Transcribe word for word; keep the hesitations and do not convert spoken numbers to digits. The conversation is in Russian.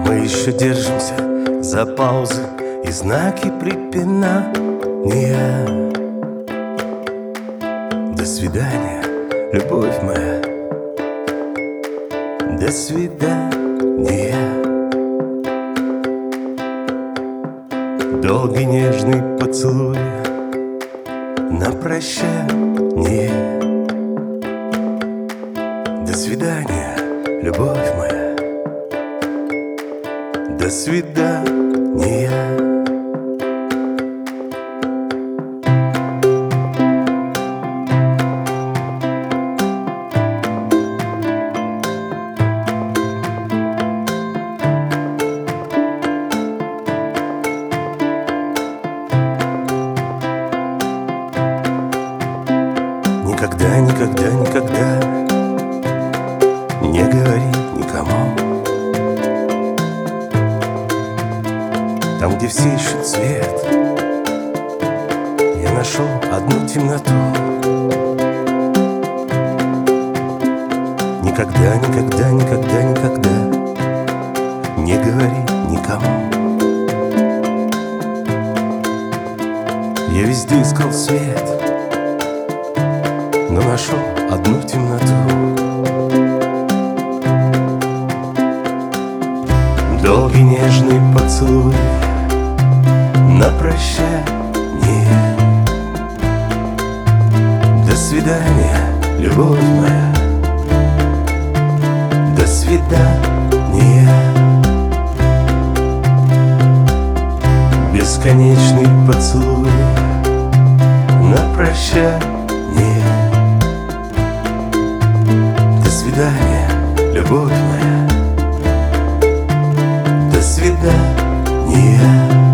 Мы еще держимся за паузы и знаки препинания. До свидания, любовь моя. До свидания. Долгий нежный поцелуй на прощание. До свидания, любовь моя. До свидания. Никогда, никогда, никогда не говори никому. Там, где все ищут свет, я нашел одну темноту. Никогда, никогда, никогда, никогда не говори никому. Я везде искал свет, но нашел одну темноту. Долгий нежный поцелуй на прощание. До свидания, любовь моя. До свидания. Бесконечный поцелуй на прощание. До свидания, любовь моя. До свидания.